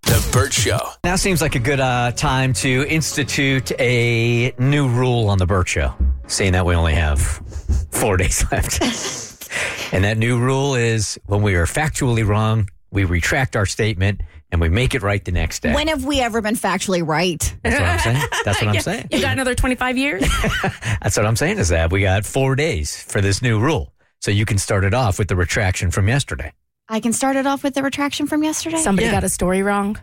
The Burt Show. Now seems like a good time to institute a new rule on The Burt Show, seeing that we only have 4 days left. And that new rule is when we are factually wrong, we retract our statement and we make it right the next day. When have we ever been factually right? That's what I'm saying. That's what I'm saying. You got another 25 years? That's what I'm saying is that we got 4 days for this new rule. So you can start it off with the retraction from yesterday. I can start it off with the retraction from yesterday? Somebody got a story wrong.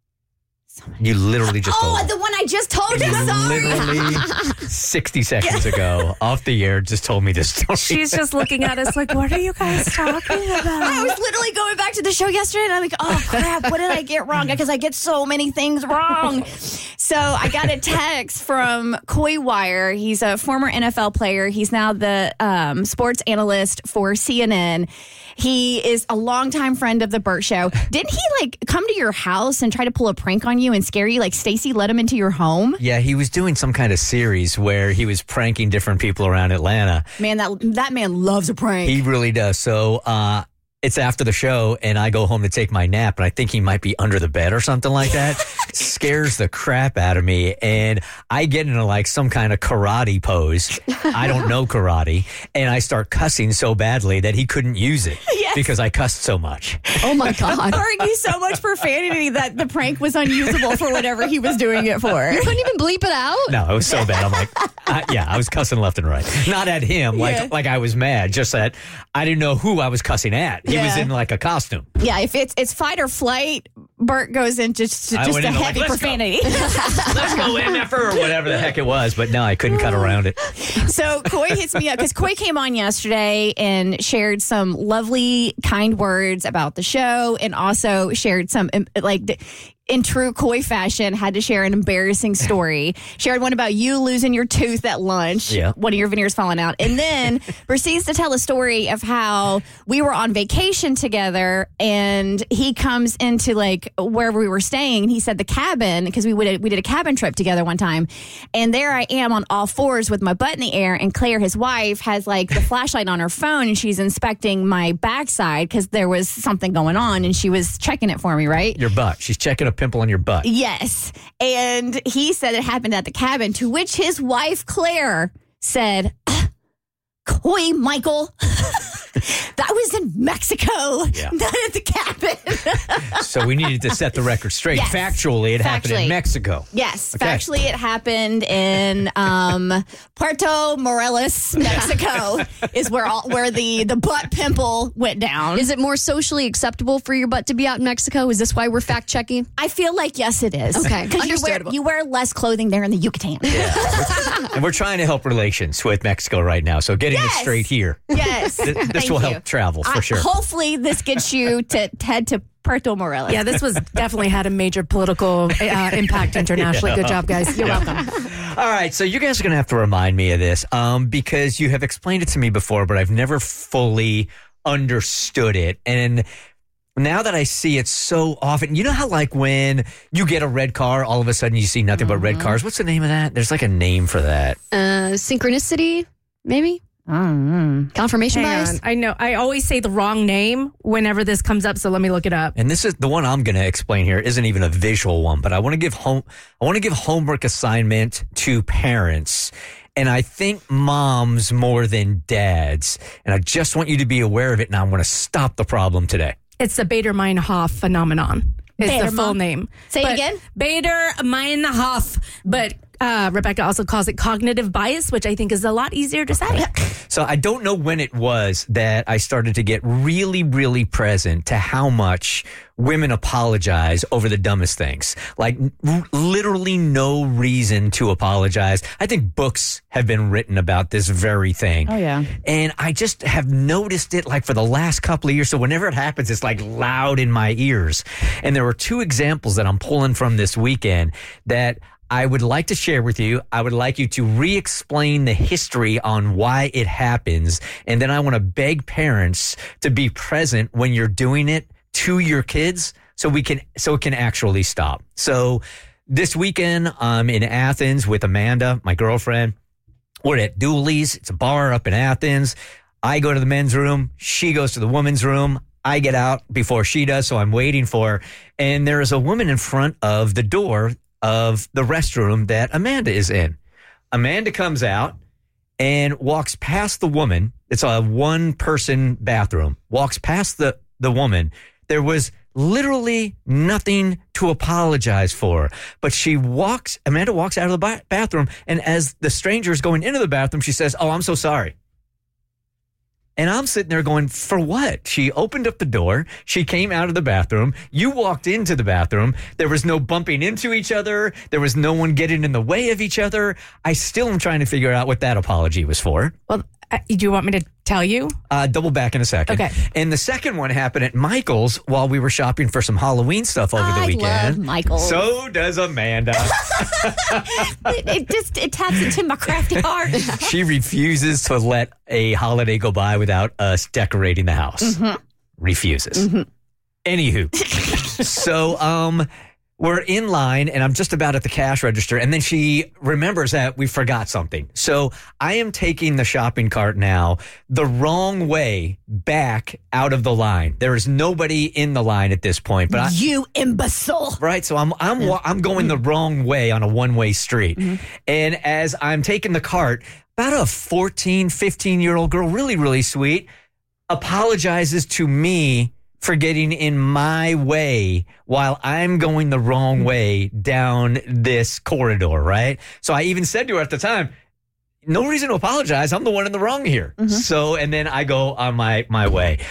You literally just told Oh, me. the one I just told you. Sorry. Literally 60 seconds ago, off the air, just told me this story. She's just looking at us like, what are you guys talking I about? was literally going back to the show yesterday and I'm like, oh crap, what did I get wrong? Because I get so many things wrong. So I got a text from Coy Wire. He's a former NFL player. He's now the sports analyst for CNN. He is a longtime friend of the Burt Show. Didn't he come to your house and try to pull a prank on you and scare you? Like Stacy let him into your home? Yeah, he was doing some kind of series where he was pranking different people around Atlanta. Man, that man loves a prank. He really does. So it's after the show, and I go home to take my nap, and I think he might be under the bed or something like that. Scares the crap out of me, and I get into some kind of karate pose. I don't know karate, and I start cussing so badly that he couldn't use it because I cussed so much. Oh my God. Or you so much profanity that the prank was unusable for whatever he was doing it for. You couldn't even bleep it out? No, it was so bad. I'm like, I was cussing left and right. Not at him, like I was mad, just that I didn't know who I was cussing at. He was in a costume. Yeah, if it's fight or flight, Burt goes into just a heavy profanity. Let's go MFR or whatever the heck it was. But no, I couldn't cut around it. So Coy hits me up because Coy came on yesterday and shared some lovely, kind words about the show and also shared some in true Coy fashion, had to share an embarrassing story. Shared one about you losing your tooth at lunch. Yeah. One of your veneers falling out. And then proceeds to tell a story of how we were on vacation together and he comes into wherever we were staying. And he said the cabin, because we did a cabin trip together one time. And there I am on all fours with my butt in the air. And Claire, his wife, has the flashlight on her phone and she's inspecting my backside because there was something going on and she was checking it for me, right? Your butt. She's checking a pimple on your butt. Yes. And he said it happened at the cabin, to which his wife, Claire, said, Coy, Michael, that was in Mexico, not at the cabin. So we needed to set the record straight. Yes. Factually, it happened in Mexico. Yes. Okay. Factually, it happened in Puerto Morelos, Mexico, is where the butt pimple went down. Is it more socially acceptable for your butt to be out in Mexico? Is this why we're fact checking? I feel like yes, it is. Okay, because understandable. you wear less clothing there in the Yucatan. Yeah. And we're trying to help relations with Mexico right now. So getting it straight here. Yes. This will help travel for sure. Hopefully this gets you to head to Puerto Morelos. Yeah, this was definitely had a major political impact internationally. Good job, guys. You're welcome. All right, so you guys are going to have to remind me of this because you have explained it to me before, but I've never fully understood it. And now that I see it so often, you know how when you get a red car, all of a sudden you see nothing but red cars? What's the name of that? There's a name for that. Synchronicity, maybe? Confirmation bias? I know. I always say the wrong name whenever this comes up, so let me look it up. And this is the one I'm going to explain here. Isn't even a visual one, but I want to give homework assignment to parents. And I think moms more than dads. And I just want you to be aware of it. And I'm going to stop the problem today. It's the Bader-Meinhof phenomenon. It's the full name. Say it again. Bader-Meinhof. But Rebecca also calls it cognitive bias, which I think is a lot easier to say. So I don't know when it was that I started to get really, really present to how much women apologize over the dumbest things. Literally no reason to apologize. I think books have been written about this very thing. Oh, yeah. And I just have noticed it for the last couple of years. So whenever it happens, it's loud in my ears. And there were two examples that I'm pulling from this weekend that I would like to share with you. I would like you to re-explain the history on why it happens. And then I want to beg parents to be present when you're doing it to your kids so it can actually stop. So this weekend, I'm in Athens with Amanda, my girlfriend. We're at Dooley's. It's a bar up in Athens. I go to the men's room. She goes to the women's room. I get out before she does, so I'm waiting for her. And there is a woman in front of the door of the restroom that Amanda is in. Amanda comes out and walks past the woman. It's a one-person bathroom. Walks past the woman. There was literally nothing to apologize for. But Amanda walks out of the bathroom, and as the stranger is going into the bathroom, she says, "Oh, I'm so sorry." And I'm sitting there going, for what? She opened up the door. She came out of the bathroom. You walked into the bathroom. There was no bumping into each other. There was no one getting in the way of each other. I still am trying to figure out what that apology was for. Well, do you want me to tell you? Double back in a second. Okay. And the second one happened at Michael's while we were shopping for some Halloween stuff over the weekend. I love Michael's. So does Amanda. it taps into my crafty heart. She refuses to let a holiday go by without us decorating the house. Mm-hmm. Refuses. Mm-hmm. Anywho, so we're in line, and I'm just about at the cash register, and then she remembers that we forgot something. So I am taking the shopping cart now the wrong way back out of the line. There is nobody in the line at this point, but you imbecile. Right, so I'm going the wrong way on a one-way street. Mm-hmm. And as I'm taking the cart, about a 14, 15-year-old girl, really, really sweet, apologizes to me for getting in my way while I'm going the wrong way down this corridor, right? So I even said to her at the time, no reason to apologize. I'm the one in the wrong here. Mm-hmm. So, and then I go on my way.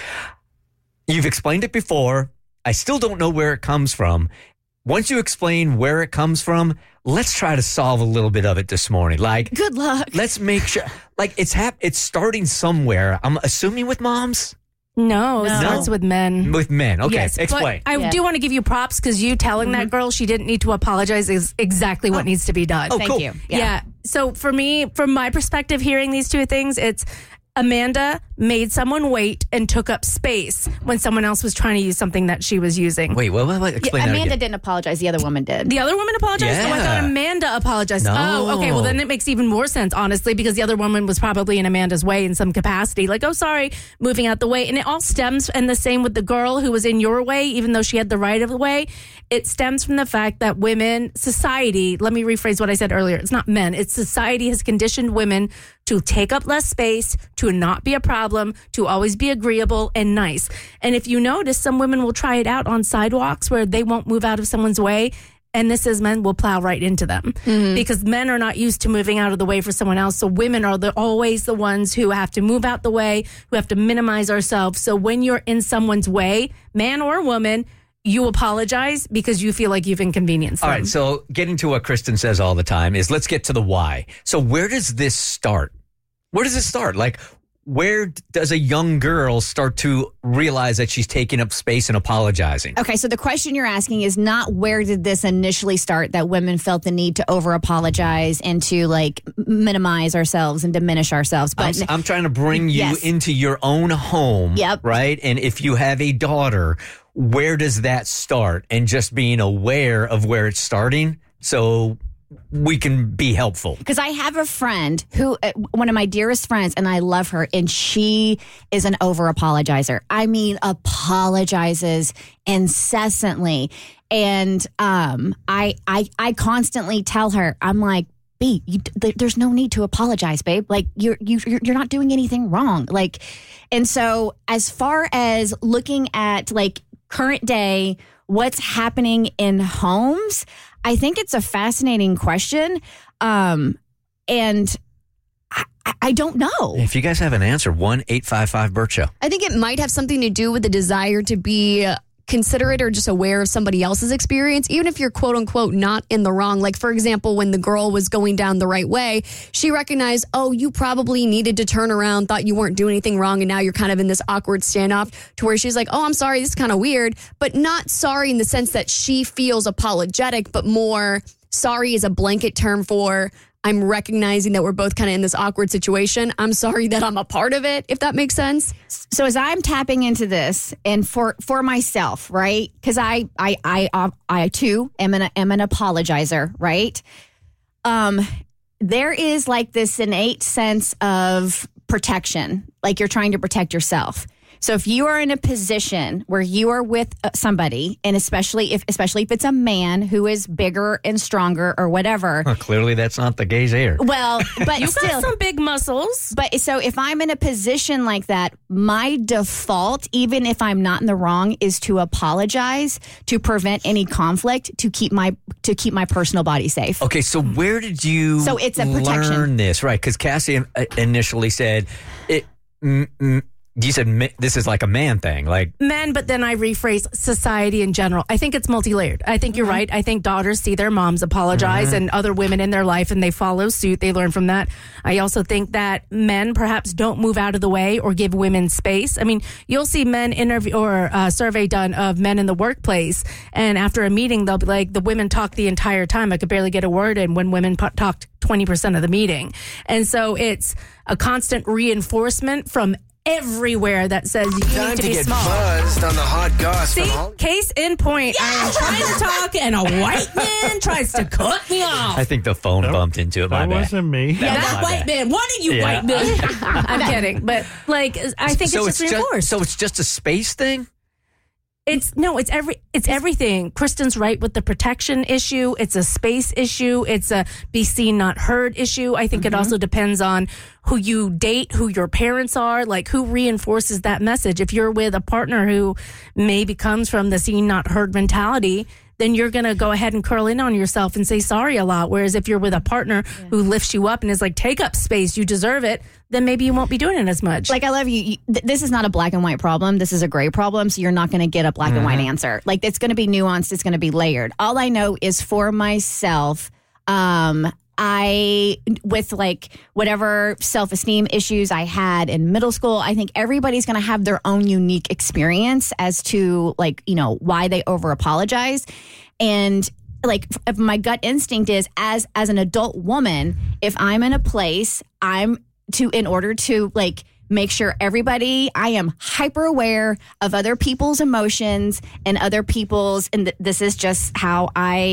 You've explained it before. I still don't know where it comes from. Once you explain where it comes from, let's try to solve a little bit of it this morning. Like, good luck. Let's make sure, like, it's starting somewhere. I'm assuming with moms. No, it starts with men. With men. Okay, yes, explain. I do want to give you props because you telling that girl she didn't need to apologize is exactly what needs to be done. Oh, Thank cool. you. Yeah. So for me, from my perspective, hearing these two things, it's Amanda made someone wait and took up space when someone else was trying to use something that she was using. Wait, explain that Amanda again. didn't apologize. The other woman did. The other woman apologized? Yeah. Oh, I thought Amanda apologized. No. Oh, okay. Well, then it makes even more sense, honestly, because the other woman was probably in Amanda's way in some capacity. Like, oh, sorry, moving out the way. And it all stems, and the same with the girl who was in your way, even though she had the right of the way. It stems from the fact that women, society, let me rephrase what I said earlier. It's not men. It's society has conditioned women to take up less space, to not be a problem, to always be agreeable and nice. And if you notice, some women will try it out on sidewalks where they won't move out of someone's way. And this is men will plow right into them because men are not used to moving out of the way for someone else. So women are always the ones who have to move out the way, who have to minimize ourselves. So when you're in someone's way, man or woman, you apologize because you feel like you've inconvenienced them. All right, so getting to what Kristen says all the time is let's get to the why. So where does this start? Where does it start? Like, where does a young girl start to realize that she's taking up space and apologizing? Okay, so the question you're asking is not where did this initially start that women felt the need to over apologize and to like minimize ourselves and diminish ourselves. But I'm trying to bring you into your own home, right? And if you have a daughter, where does that start? And just being aware of where it's starting so we can be helpful. Because I have a friend who, one of my dearest friends, and I love her, and she is an over apologizer. I mean, apologizes incessantly. And I constantly tell her, I'm like, B, there's no need to apologize, babe. Like you're not doing anything wrong. Like, and so as far as looking at like current day, what's happening in homes, I think it's a fascinating question. And I don't know. If you guys have an answer, 1-855-BERT Show. I think it might have something to do with the desire to be considerate or just aware of somebody else's experience, even if you're quote unquote not in the wrong. Like, for example, when the girl was going down the right way, she recognized, oh, you probably needed to turn around, thought you weren't doing anything wrong, and now you're kind of in this awkward standoff to where she's like, oh, I'm sorry, this is kind of weird, but not sorry in the sense that she feels apologetic, but more sorry is a blanket term for I'm recognizing that we're both kind of in this awkward situation. I'm sorry that I'm a part of it, if that makes sense. So as I'm tapping into this and for myself, right? Because I too am an apologizer, right? There is like this innate sense of protection, like you're trying to protect yourself. So if you are in a position where you are with somebody, and especially if it's a man who is bigger and stronger or whatever. Well, clearly that's not the gays here. Well, but You still, got some big muscles. but so if I'm in a position like that, my default, even if I'm not in the wrong, is to apologize to prevent any conflict, to keep my personal body safe. Okay, so where did you So it's a protection. learn this? Right, because Cassie initially said, you said this is like a man thing. Like, Men, but then I rephrase society in general. I think it's multi-layered. I think you're right. I think daughters see their moms apologize and other women in their life, and they follow suit. They learn from that. I also think that men perhaps don't move out of the way or give women space. I mean, you'll see men interview or a survey done of men in the workplace, and after a meeting, they'll be like, the women talk the entire time. I could barely get a word in when women talked 20% of the meeting. And so it's a constant reinforcement from everywhere that says you Time need to to be get small. buzzed on the hot goss See, from Hollywood. case in point. I am trying to talk, and a white man tries to cut me off. I think the phone bumped into it. My That bad. wasn't me. Yeah, was that my white bad. man. What are you, Yeah. white man? I'm kidding, but like, I think So it's just reinforced. so it's just a space thing. It's everything. Kristen's right with the protection issue. It's a space issue. It's a be seen, not heard issue. I think it also depends on who you date, who your parents are, like who reinforces that message. If you're with a partner who maybe comes from the seen, not heard mentality, then you're going to go ahead and curl in on yourself and say sorry a lot. Whereas if you're with a partner who lifts you up and is like, take up space, you deserve it, then maybe you won't be doing it as much. Like, I love you. This is not a black and white problem. This is a gray problem. So you're not going to get a black and white answer. Like, it's going to be nuanced. It's going to be layered. All I know is for myself, with like whatever self-esteem issues I had in middle school, I think everybody's going to have their own unique experience as to like, why they over apologize. And like, if my gut instinct is as an adult woman, if I'm in a place, in order to like make sure I am hyper aware of other people's emotions and other people's, and this is just how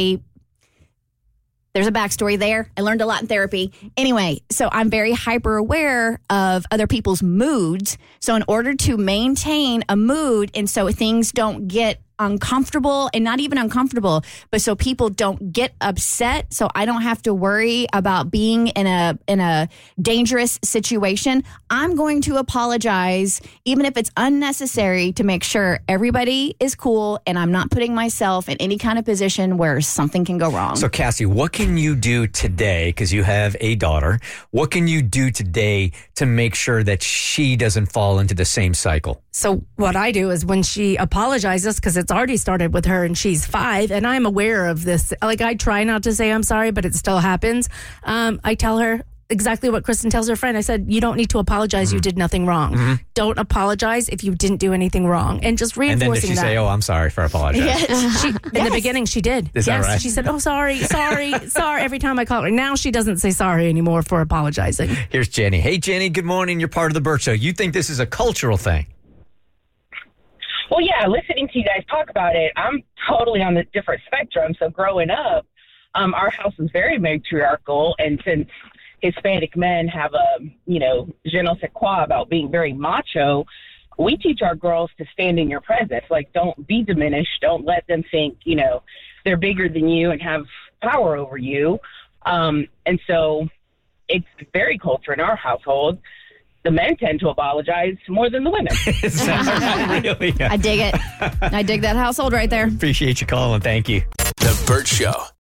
there's a backstory there. I learned a lot in therapy. Anyway, so I'm very hyper aware of other people's moods. So in order to maintain a mood, and so things don't get uncomfortable, and not even uncomfortable, but so people don't get upset, so I don't have to worry about being in a dangerous situation, I'm going to apologize, even if it's unnecessary, to make sure everybody is cool and I'm not putting myself in any kind of position where something can go wrong. So, Cassie, what can you do today, because you have a daughter, what can you do today to make sure that she doesn't fall into the same cycle? So what I do is when she apologizes, because it's already started with her and she's 5 and I'm aware of this. Like, I try not to say I'm sorry, but it still happens. I tell her exactly what Kristen tells her friend. I said, you don't need to apologize. You did nothing wrong. Don't apologize if you didn't do anything wrong. And just And then reinforcing did she that. say, oh, I'm sorry for apologizing? In the beginning, she did. Is that right? She said, oh, sorry, every time I call her. Now she doesn't say sorry anymore for apologizing. Here's Jenny. Hey, Jenny, good morning. You're part of the Burt Show. You think this is a cultural thing? Well, yeah, listening to you guys talk about it, I'm totally on the different spectrum. So growing up, our house was very matriarchal, and since Hispanic men have a, je ne sais quoi about being very macho, we teach our girls to stand in your presence. Like, don't be diminished. Don't let them think, they're bigger than you and have power over you. And so it's very culture in our household. The men tend to apologize more than the women. Is that really? I dig it. I dig that household right there. Appreciate you calling. Thank you. The Burt Show.